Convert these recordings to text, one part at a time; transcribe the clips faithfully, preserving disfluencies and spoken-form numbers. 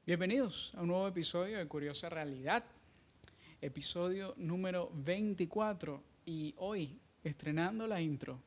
Bienvenidos a un nuevo episodio de Curiosa Realidad, episodio número veinticuatro y hoy estrenando la intro.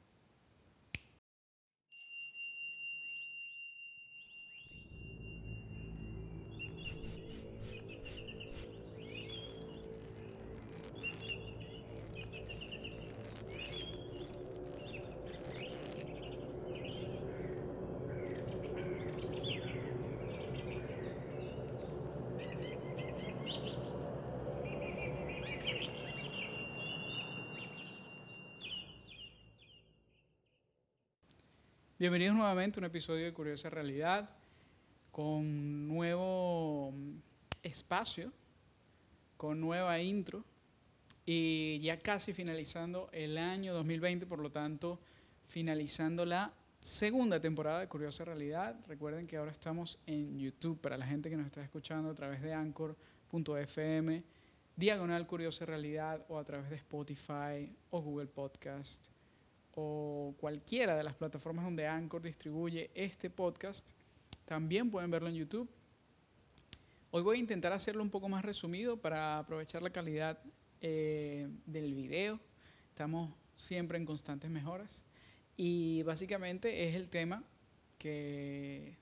Bienvenidos nuevamente a un episodio de Curiosa Realidad con nuevo espacio, con nueva intro y ya casi finalizando el año dos mil veinte, por lo tanto finalizando la segunda temporada de Curiosa Realidad. Recuerden que ahora estamos en YouTube para la gente que nos está escuchando a través de anchor punto f m, diagonal Curiosa Realidad, o a través de Spotify o Google Podcast o cualquiera de las plataformas donde Anchor distribuye este podcast. También pueden verlo en YouTube. Hoy voy a intentar hacerlo un poco más resumido para aprovechar la calidad eh, del video. Estamos siempre en constantes mejoras. Y básicamente es el tema que,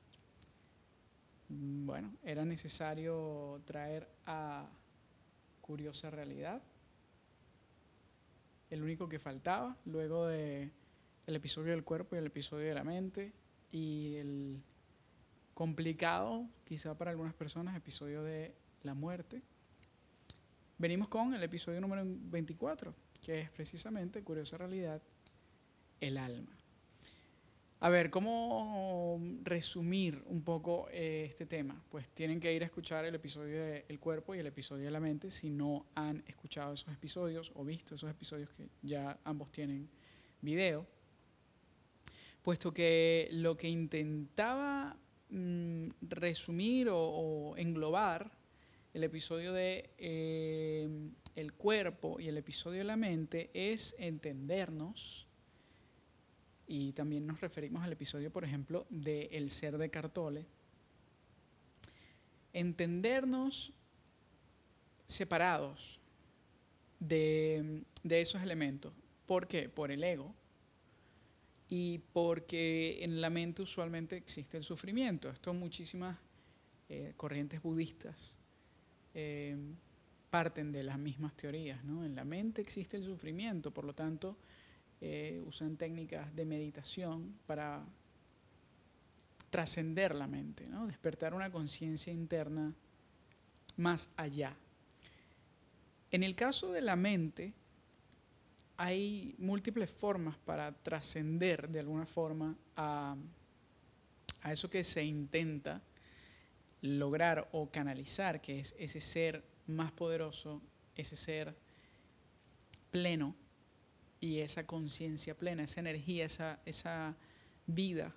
bueno, era necesario traer a Curiosa Realidad. El único que faltaba luego de el episodio del cuerpo y el episodio de la mente y el complicado, quizá para algunas personas, episodio de la muerte. Venimos con el episodio número veinticuatro, que es precisamente Curiosa Realidad, el alma. A ver, ¿cómo resumir un poco eh, este tema? Pues tienen que ir a escuchar el episodio de El cuerpo y el episodio de la mente si no han escuchado esos episodios o visto esos episodios, que ya ambos tienen video. Puesto que lo que intentaba mmm, resumir o, o englobar el episodio de eh, El cuerpo y el episodio de la mente es entendernos. Y también nos referimos al episodio, por ejemplo, de El ser de Cartole. Entendernos separados de, de esos elementos. ¿Por qué? Por el ego. Y porque en la mente usualmente existe el sufrimiento. Esto muchísimas eh, corrientes budistas eh, parten de las mismas teorías, ¿no? En la mente existe el sufrimiento, por lo tanto eh, usan técnicas de meditación para trascender la mente, ¿no? Despertar una conciencia interna más allá. En el caso de la mente, hay múltiples formas para trascender de alguna forma a, a eso que se intenta lograr o canalizar, que es ese ser más poderoso, ese ser pleno y esa conciencia plena, esa energía, esa, esa vida.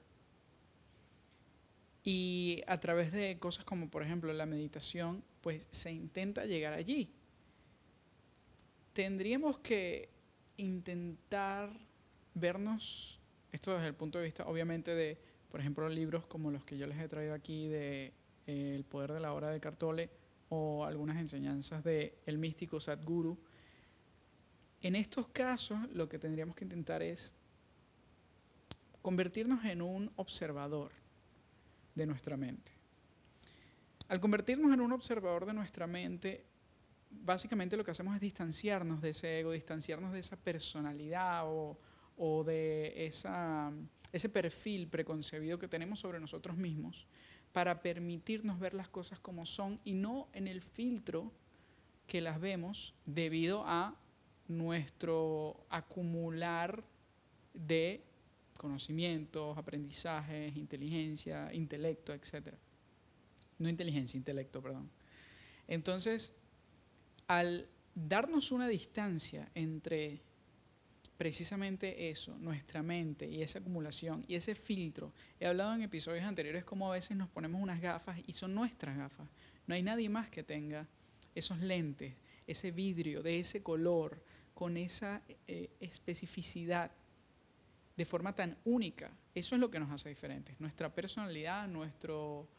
Y a través de cosas como, por ejemplo, la meditación, pues se intenta llegar allí. Tendríamos que intentar vernos, esto desde el punto de vista, obviamente, de, por ejemplo, libros como los que yo les he traído aquí, de eh, El poder de la hora de Cartole, o algunas enseñanzas de el místico Sadhguru. En estos casos, lo que tendríamos que intentar es convertirnos en un observador de nuestra mente. Al convertirnos en un observador de nuestra mente, básicamente lo que hacemos es distanciarnos de ese ego, distanciarnos de esa personalidad o, o de esa, ese perfil preconcebido que tenemos sobre nosotros mismos, para permitirnos ver las cosas como son y no en el filtro que las vemos debido a nuestro acumular de conocimientos, aprendizajes, inteligencia, intelecto, etcétera. No inteligencia, intelecto, perdón. Entonces, al darnos una distancia entre precisamente eso, nuestra mente y esa acumulación y ese filtro, he hablado en episodios anteriores cómo a veces nos ponemos unas gafas y son nuestras gafas. No hay nadie más que tenga esos lentes, ese vidrio de ese color, con esa eh, especificidad, de forma tan única. Eso es lo que nos hace diferentes, nuestra personalidad, nuestro,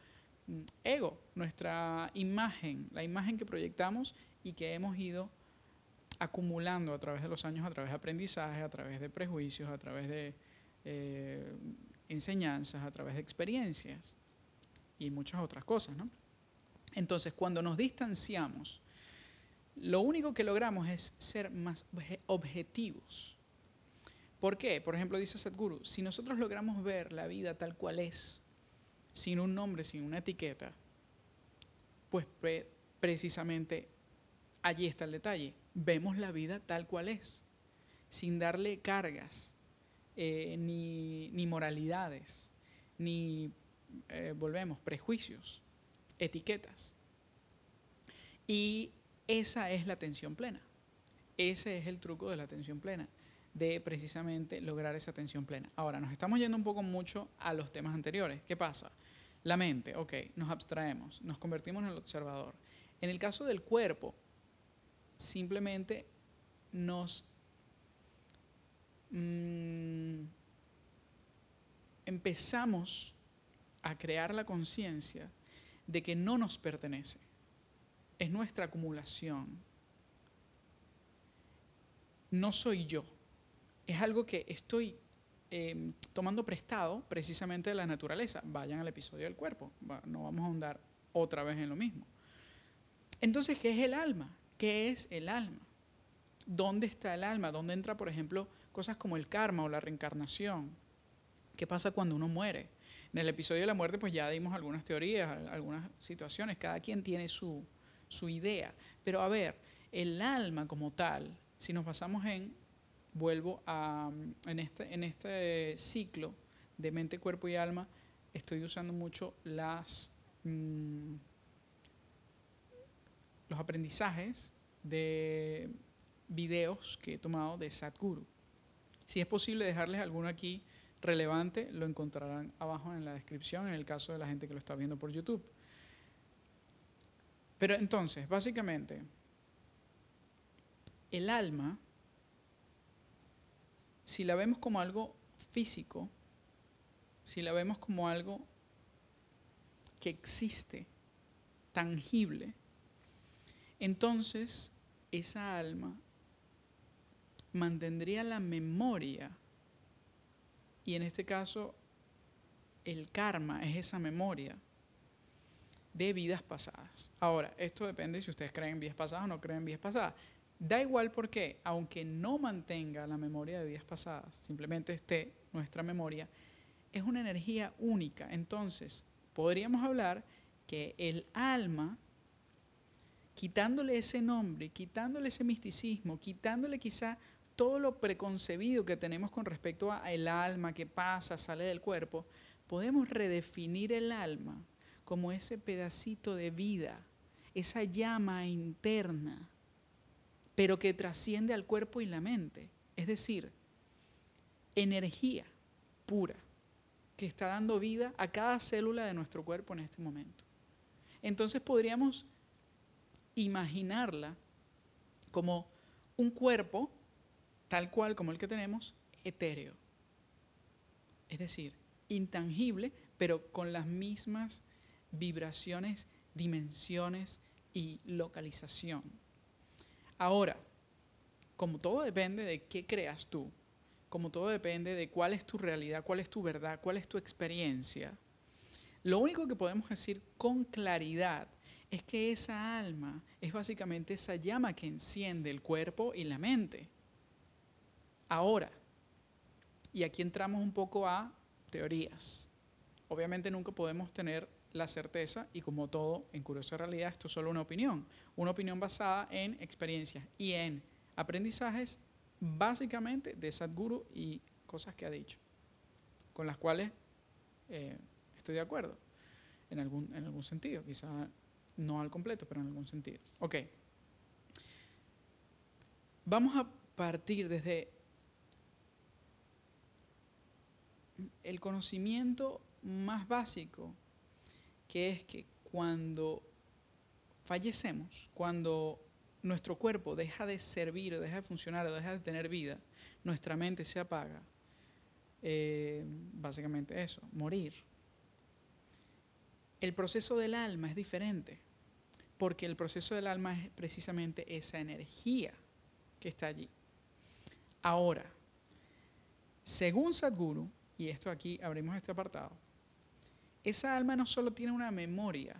mm, ego, nuestra imagen, la imagen que proyectamos y que hemos ido acumulando a través de los años, a través de aprendizaje, a través de prejuicios, a través de eh, enseñanzas, a través de experiencias y muchas otras cosas, ¿no? Entonces, cuando nos distanciamos, lo único que logramos es ser más objetivos. ¿Por qué? Por ejemplo, dice Sadhguru, si nosotros logramos ver la vida tal cual es, sin un nombre, sin una etiqueta, pues pre precisamente allí está el detalle. Vemos la vida tal cual es, sin darle cargas, eh, ni, ni moralidades, ni, eh, volvemos, prejuicios, etiquetas. Y esa es la atención plena. Ese es el truco de la atención plena, de precisamente lograr esa atención plena. Ahora, nos estamos yendo un poco mucho a los temas anteriores. ¿Qué pasa? La mente, ok, nos abstraemos, nos convertimos en el observador. En el caso del cuerpo, simplemente nos mmm, empezamos a crear la conciencia de que no nos pertenece. Es nuestra acumulación. No soy yo. Es algo que estoy eh, tomando prestado precisamente de la naturaleza. Vayan al episodio del cuerpo. No vamos a ahondar otra vez en lo mismo. Entonces, ¿qué es el alma? ¿Qué es el alma? ¿Dónde está el alma? ¿Dónde entra, por ejemplo, cosas como el karma o la reencarnación? ¿Qué pasa cuando uno muere? En el episodio de la muerte, pues ya dimos algunas teorías, algunas situaciones. Cada quien tiene su, su idea. Pero a ver, el alma como tal, si nos basamos en, vuelvo a, en este, en este ciclo de mente, cuerpo y alma, estoy usando mucho las, mmm, los aprendizajes de videos que he tomado de Sadhguru. Si es posible dejarles alguno aquí relevante, lo encontrarán abajo en la descripción, en el caso de la gente que lo está viendo por YouTube. Pero entonces, básicamente, el alma, si la vemos como algo físico, si la vemos como algo que existe, tangible, entonces esa alma mantendría la memoria, y en este caso el karma es esa memoria de vidas pasadas. Ahora, esto depende si ustedes creen en vidas pasadas o no creen en vidas pasadas. Da igual porque, aunque no mantenga la memoria de vidas pasadas, simplemente esté nuestra memoria, es una energía única. Entonces, podríamos hablar que el alma, quitándole ese nombre, quitándole ese misticismo, quitándole quizá todo lo preconcebido que tenemos con respecto al alma que pasa, sale del cuerpo, podemos redefinir el alma como ese pedacito de vida, esa llama interna, pero que trasciende al cuerpo y la mente. Es decir, energía pura que está dando vida a cada célula de nuestro cuerpo en este momento. Entonces podríamos imaginarla como un cuerpo, tal cual como el que tenemos, etéreo. Es decir, intangible, pero con las mismas vibraciones, dimensiones y localización. Ahora, como todo depende de qué creas tú, como todo depende de cuál es tu realidad, cuál es tu verdad, cuál es tu experiencia, lo único que podemos decir con claridad es que esa alma es básicamente esa llama que enciende el cuerpo y la mente. Ahora, y aquí entramos un poco a teorías. Obviamente nunca podemos tener la certeza, y como todo en Curiosa Realidad, esto es solo una opinión. Una opinión basada en experiencias y en aprendizajes básicamente de Sadhguru y cosas que ha dicho, con las cuales eh, estoy de acuerdo en algún, en algún sentido, quizá no al completo, pero en algún sentido. Ok. Vamos a partir desde el conocimiento más básico, que es que cuando fallecemos, cuando nuestro cuerpo deja de servir o deja de funcionar o deja de tener vida, nuestra mente se apaga. Eh, básicamente eso, morir. El proceso del alma es diferente, porque el proceso del alma es precisamente esa energía que está allí. Ahora, según Sadhguru, y esto aquí abrimos este apartado, esa alma no solo tiene una memoria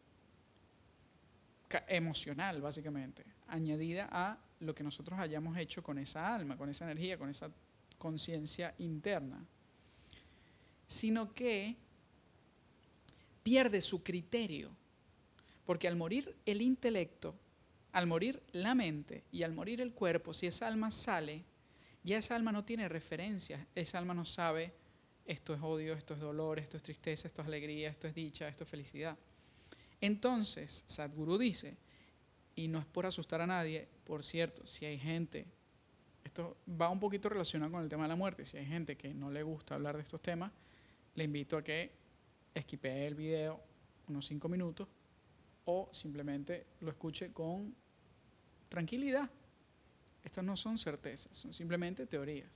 emocional, básicamente, añadida a lo que nosotros hayamos hecho con esa alma, con esa energía, con esa conciencia interna, sino que pierde su criterio, porque al morir el intelecto, al morir la mente y al morir el cuerpo, si esa alma sale, ya esa alma no tiene referencias, esa alma no sabe esto es odio, esto es dolor, esto es tristeza, esto es alegría, esto es dicha, esto es felicidad. Entonces, Sadhguru dice, y no es por asustar a nadie, por cierto, si hay gente, esto va un poquito relacionado con el tema de la muerte, si hay gente que no le gusta hablar de estos temas, le invito a que esquipee el video unos cinco minutos o simplemente lo escuche con tranquilidad. Estas no son certezas, son simplemente teorías.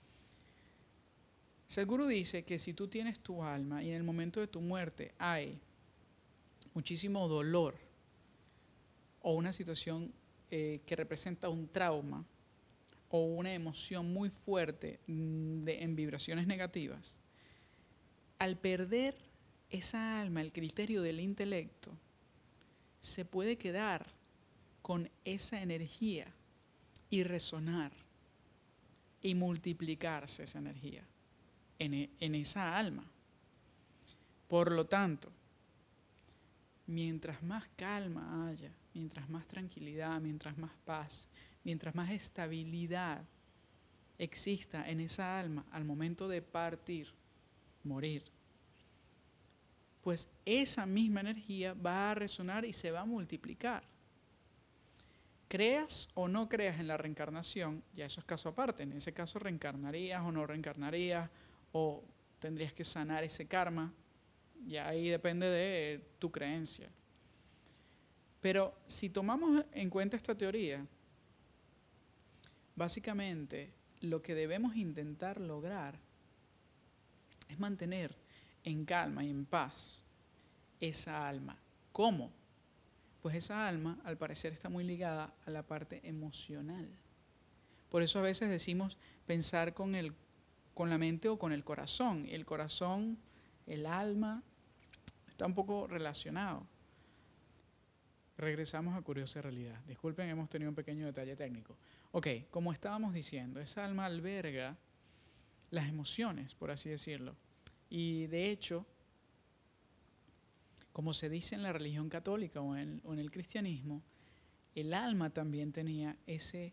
Sadhguru dice que si tú tienes tu alma y en el momento de tu muerte hay muchísimo dolor o una situación eh, que representa un trauma o una emoción muy fuerte de, en vibraciones negativas, al perder esa alma, el criterio del intelecto, se puede quedar con esa energía y resonar y multiplicarse esa energía en, en esa alma. Por lo tanto, mientras más calma haya, mientras más tranquilidad, mientras más paz, mientras más estabilidad exista en esa alma al momento de partir, morir, pues esa misma energía va a resonar y se va a multiplicar. Creas o no creas en la reencarnación, ya eso es caso aparte. En ese caso reencarnarías o no reencarnarías, o tendrías que sanar ese karma. Ya ahí depende de tu creencia. Pero si tomamos en cuenta esta teoría, básicamente lo que debemos intentar lograr es mantener en calma y en paz esa alma. ¿Cómo? Pues esa alma, al parecer, está muy ligada a la parte emocional. Por eso a veces decimos pensar con, el, con la mente o con el corazón. El corazón, el alma, está un poco relacionado. Regresamos a Curiosa Realidad. Disculpen, hemos tenido un pequeño detalle técnico. Ok, como estábamos diciendo, esa alma alberga las emociones, por así decirlo. Y de hecho, como se dice en la religión católica o en, o en el cristianismo, el alma también tenía ese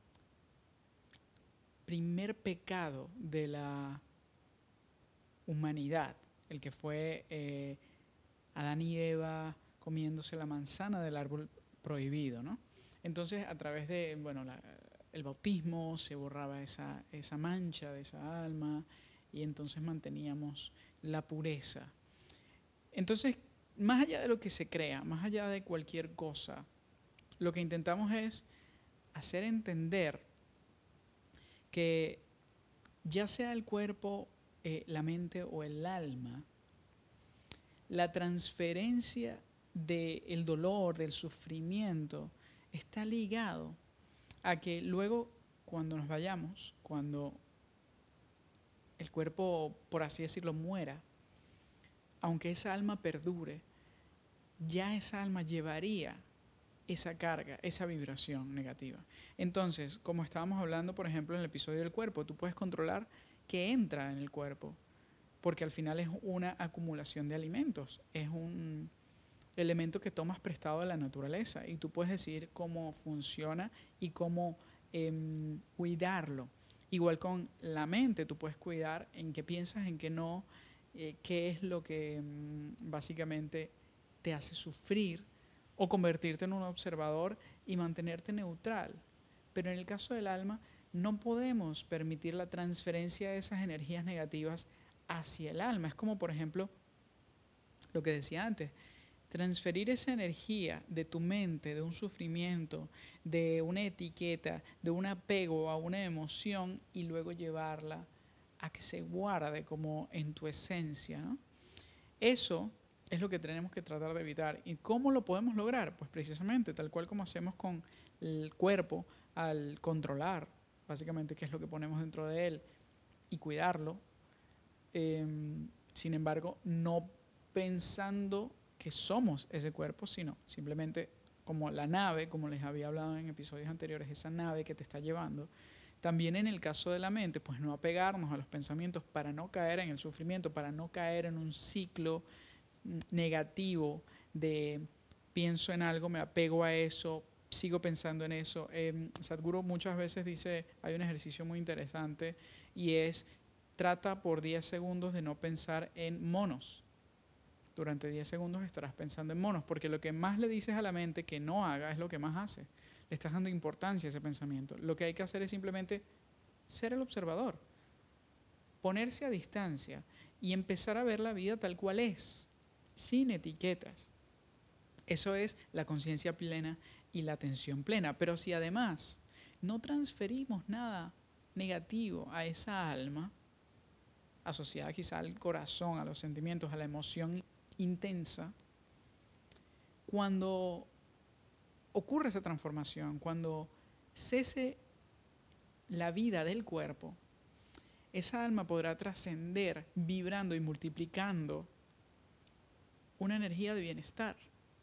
primer pecado de la humanidad, el que fue eh, Adán y Eva comiéndose la manzana del árbol prohibido, ¿no? Entonces, a través de, bueno, la, el bautismo se borraba esa, esa mancha de esa alma y entonces manteníamos la pureza. Entonces, más allá de lo que se crea, más allá de cualquier cosa, lo que intentamos es hacer entender que ya sea el cuerpo, eh, la mente o el alma, la transferencia del dolor, del sufrimiento, está ligado a que luego cuando nos vayamos, cuando el cuerpo, por así decirlo, muera, aunque esa alma perdure, ya esa alma llevaría esa carga, esa vibración negativa. Entonces, como estábamos hablando, por ejemplo, en el episodio del cuerpo, tú puedes controlar qué entra en el cuerpo, porque al final es una acumulación de alimentos, es un elemento que tomas prestado de la naturaleza y tú puedes decidir cómo funciona y cómo eh, cuidarlo. Igual con la mente, tú puedes cuidar en qué piensas, en qué no, eh, qué es lo que mm, básicamente te hace sufrir o convertirte en un observador y mantenerte neutral. Pero en el caso del alma, no podemos permitir la transferencia de esas energías negativas hacia el alma. Es como, por ejemplo, lo que decía antes, transferir esa energía de tu mente, de un sufrimiento, de una etiqueta, de un apego a una emoción y luego llevarla a que se guarde como en tu esencia, ¿no? Eso es lo que tenemos que tratar de evitar. ¿Y cómo lo podemos lograr? Pues precisamente tal cual como hacemos con el cuerpo al controlar, básicamente, qué es lo que ponemos dentro de él y cuidarlo. Eh, sin embargo, no pensando que somos ese cuerpo, sino simplemente como la nave, como les había hablado en episodios anteriores, esa nave que te está llevando. También en el caso de la mente, pues no apegarnos a los pensamientos para no caer en el sufrimiento, para no caer en un ciclo negativo de pienso en algo, me apego a eso, sigo pensando en eso. Eh, Sadhguru muchas veces dice, hay un ejercicio muy interesante y es, trata por diez segundos de no pensar en monos. Durante diez segundos estarás pensando en monos, porque lo que más le dices a la mente que no haga es lo que más hace. Le estás dando importancia a ese pensamiento. Lo que hay que hacer es simplemente ser el observador, ponerse a distancia y empezar a ver la vida tal cual es, sin etiquetas. Eso es la conciencia plena y la atención plena. Pero si además no transferimos nada negativo a esa alma, asociada quizá al corazón, a los sentimientos, a la emoción intensa, cuando ocurre esa transformación, cuando cese la vida del cuerpo, esa alma podrá trascender vibrando y multiplicando una energía de bienestar.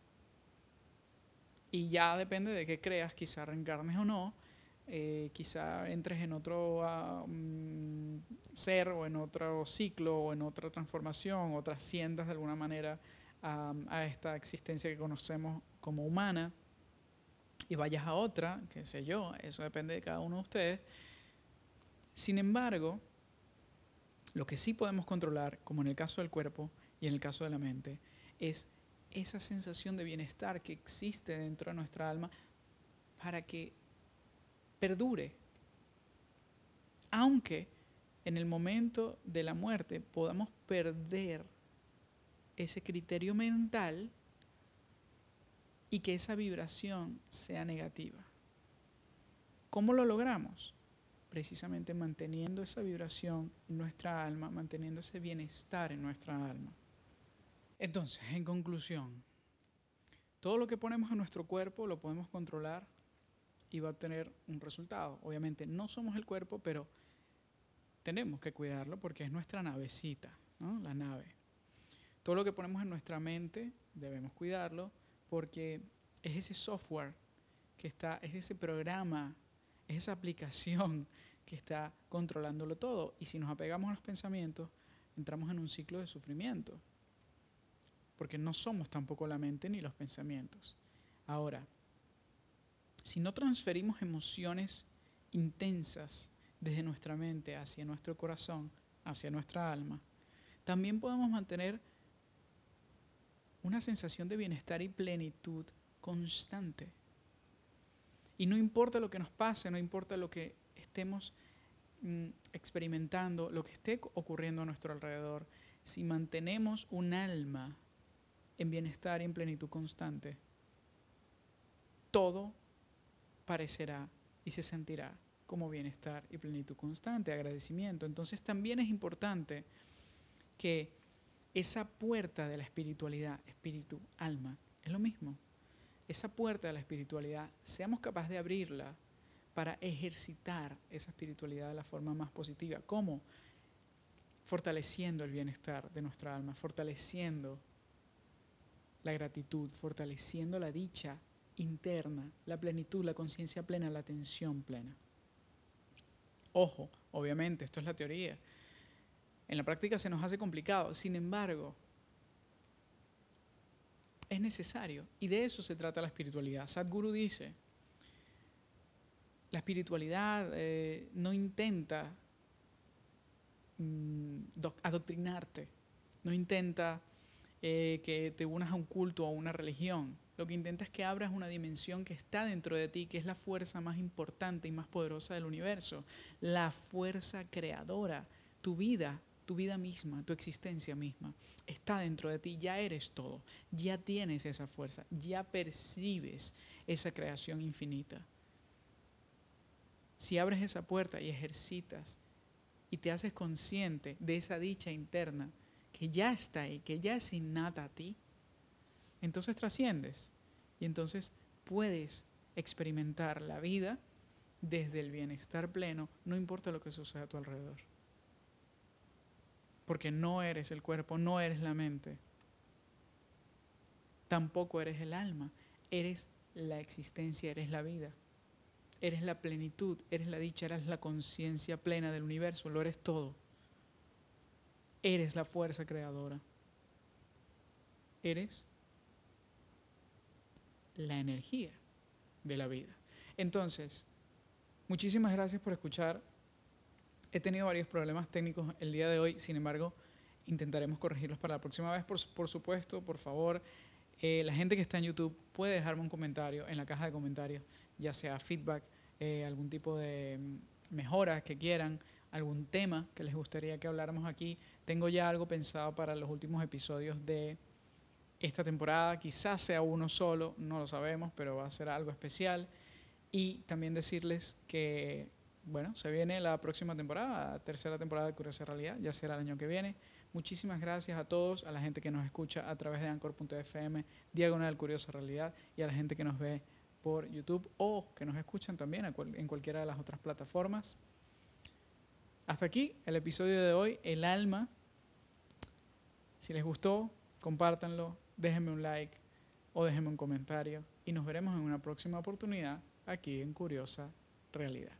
Y ya depende de qué creas, quizá reencarnes o no, eh, quizá entres en otro uh, um, ser o en otro ciclo o en otra transformación o trasciendas de alguna manera um, a esta existencia que conocemos como humana y vayas a otra, qué sé yo, eso depende de cada uno de ustedes. Sin embargo, lo que sí podemos controlar, como en el caso del cuerpo y en el caso de la mente, es esa sensación de bienestar que existe dentro de nuestra alma para que perdure. Aunque en el momento de la muerte podamos perder ese criterio mental y que esa vibración sea negativa. ¿Cómo lo logramos? Precisamente manteniendo esa vibración en nuestra alma, manteniendo ese bienestar en nuestra alma. Entonces, en conclusión, todo lo que ponemos en nuestro cuerpo lo podemos controlar y va a tener un resultado. Obviamente no somos el cuerpo, pero tenemos que cuidarlo porque es nuestra navecita, ¿no? La nave. Todo lo que ponemos en nuestra mente debemos cuidarlo porque es ese software que está, es ese programa, es esa aplicación que está controlándolo todo. Y si nos apegamos a los pensamientos, entramos en un ciclo de sufrimiento. Porque no somos tampoco la mente ni los pensamientos. Ahora, si no transferimos emociones intensas desde nuestra mente hacia nuestro corazón, hacia nuestra alma, también podemos mantener una sensación de bienestar y plenitud constante. Y no importa lo que nos pase, no importa lo que estemos mm, experimentando, lo que esté ocurriendo a nuestro alrededor, si mantenemos un alma en bienestar y en plenitud constante, todo parecerá y se sentirá como bienestar y plenitud constante, agradecimiento. Entonces también es importante que esa puerta de la espiritualidad, espíritu, alma, es lo mismo. Esa puerta de la espiritualidad, seamos capaces de abrirla para ejercitar esa espiritualidad de la forma más positiva. ¿Cómo? Fortaleciendo el bienestar de nuestra alma, fortaleciendo la gratitud, fortaleciendo la dicha interna, la plenitud, la conciencia plena, la atención plena. Ojo, obviamente, esto es la teoría. En la práctica se nos hace complicado, sin embargo, es necesario. Y de eso se trata la espiritualidad. Sadhguru dice, la espiritualidad eh, no intenta mm, adoctrinarte, no intenta eh, que te unas a un culto o a una religión. Lo que intenta es que abras una dimensión que está dentro de ti, que es la fuerza más importante y más poderosa del universo, la fuerza creadora, tu vida, tu vida misma, tu existencia misma, está dentro de ti, ya eres todo, ya tienes esa fuerza, ya percibes esa creación infinita. Si abres esa puerta y ejercitas y te haces consciente de esa dicha interna, que ya está ahí, que ya es innata a ti, entonces trasciendes y entonces puedes experimentar la vida desde el bienestar pleno, no importa lo que suceda a tu alrededor. Porque no eres el cuerpo, no eres la mente, tampoco eres el alma, eres la existencia, eres la vida, eres la plenitud, eres la dicha, eres la conciencia plena del universo, lo eres todo. Eres la fuerza creadora. Eres la energía de la vida. Entonces, muchísimas gracias por escuchar. He tenido varios problemas técnicos el día de hoy, sin embargo, intentaremos corregirlos para la próxima vez. Por, por supuesto, por favor, eh, la gente que está en YouTube puede dejarme un comentario en la caja de comentarios, ya sea feedback, eh, algún tipo de mejoras que quieran, algún tema que les gustaría que habláramos aquí. Tengo ya algo pensado para los últimos episodios de esta temporada, quizás sea uno solo, no lo sabemos, pero va a ser algo especial. Y también decirles que, bueno, se viene la próxima temporada, la tercera temporada de Curiosa Realidad, ya será el año que viene. Muchísimas gracias a todos, a la gente que nos escucha a través de anchor punto f m, diagonal Curiosa Realidad, y a la gente que nos ve por YouTube o que nos escuchan también en cualquiera de las otras plataformas. Hasta aquí el episodio de hoy, El Alma. Si les gustó, compártanlo, déjenme un like o déjenme un comentario y nos veremos en una próxima oportunidad aquí en Curiosa Realidad.